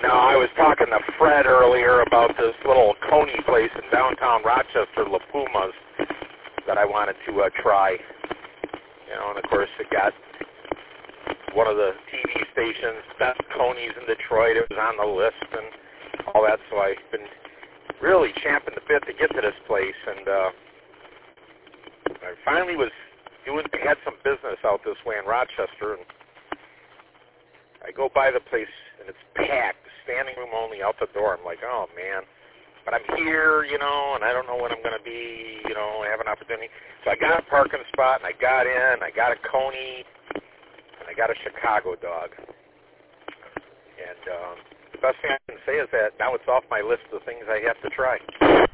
No, I was talking to Fred earlier about this little coney place in downtown Rochester, La Puma's, that I wanted to try. You know, and of course it got one of the TV stations' best conies in Detroit. It was on the list and all that, so I've been really champing the bit to get to this place, and I finally had some business out this way in Rochester, and I go by the place, and it's packed, standing room only out the door. I'm like, oh, man. But I'm here, you know, and I don't know when I'm going to be, you know, have an opportunity. So I got a parking spot, and I got in, I got a coney, and I got a Chicago dog. And the best thing I can say is that now it's off my list of things I have to try.